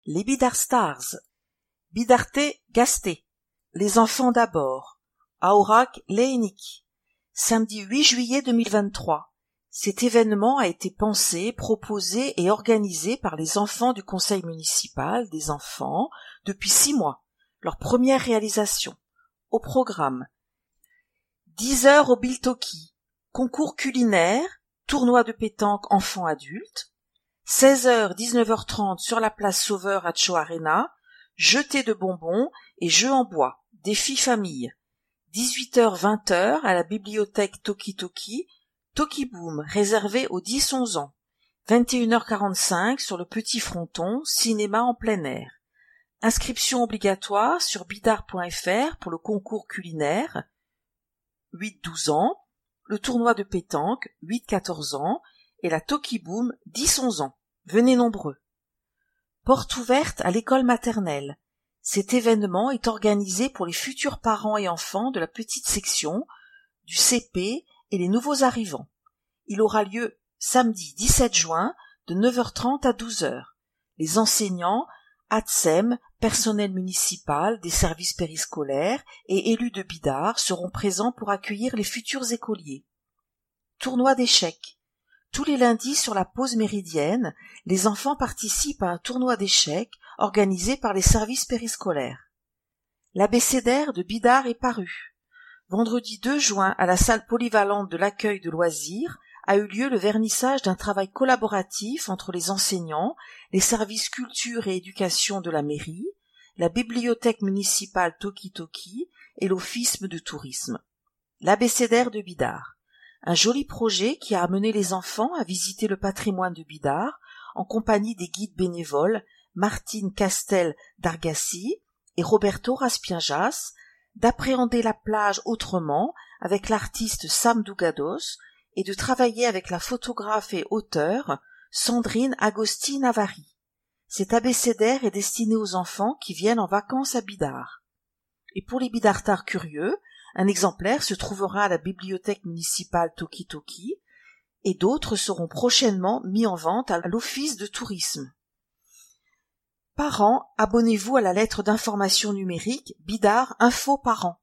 Les Bidar Stars. Bidarte Gasté. Les enfants d'abord. Aourak Léhénik. Samedi 8 juillet 2023. Cet événement a été pensé, proposé et organisé par les enfants du conseil municipal des enfants depuis 6 mois. Leur première réalisation. Au programme. 10 heures au Biltoki. Concours culinaire. Tournoi de pétanque enfants-adultes. 16h, 19h30 sur la place Sauveur à Cho Arena, jeté de bonbons et jeux en bois, défi famille. 18h, 20h à la bibliothèque Toki Toki, Toki Boom, réservé aux 10-11 ans. 21h45 sur le petit fronton, cinéma en plein air. Inscription obligatoire sur bidar.fr pour le concours culinaire, 8-12 ans, le tournoi de pétanque, 8-14 ans, et la Toki Boom, 10-11 ans. Venez nombreux. Porte ouverte à l'école maternelle. Cet événement est organisé pour les futurs parents et enfants de la petite section, du CP et les nouveaux arrivants. Il aura lieu samedi 17 juin de 9h30 à 12h. Les enseignants, ATSEM, personnel municipal, des services périscolaires et élus de Bidar seront présents pour accueillir les futurs écoliers. Tournoi d'échecs. Tous les lundis sur la pause méridienne, les enfants participent à un tournoi d'échecs organisé par les services périscolaires. L'abécédaire de Bidar est paru. Vendredi 2 juin, à la salle polyvalente de l'accueil de loisirs, a eu lieu le vernissage d'un travail collaboratif entre les enseignants, les services culture et éducation de la mairie, la bibliothèque municipale Toki Toki et l'office de tourisme. L'abécédaire de Bidar. Un joli projet qui a amené les enfants à visiter le patrimoine de Bidar en compagnie des guides bénévoles Martine Castel d'Argassi et Roberto Raspienjas, d'appréhender la plage autrement avec l'artiste Sam Dougados et de travailler avec la photographe et auteure Sandrine Agosti Navari. Cet abécédaire est destiné aux enfants qui viennent en vacances à Bidar. Et pour les bidartards curieux, un exemplaire se trouvera à la bibliothèque municipale Toki Toki et d'autres seront prochainement mis en vente à l'office de tourisme. Parents, abonnez-vous à la lettre d'information numérique Bidar Info Parents.